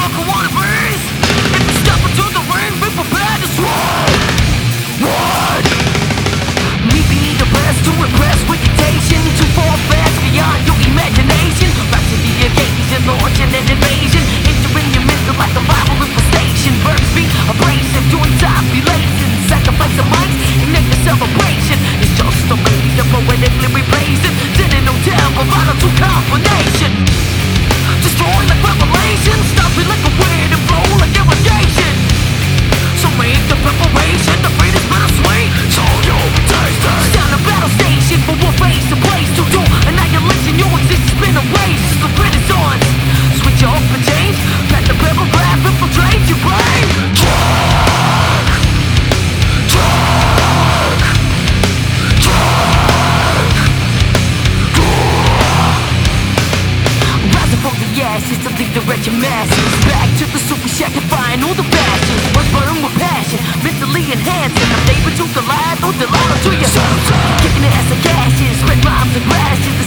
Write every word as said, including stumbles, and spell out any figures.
Your masses back to the super shack and find all the passions. Words burn with passion, mentally enhancing. I'm able to collide or delight to your soul. Kicking the ass like ashes, spread rhymes and crashes.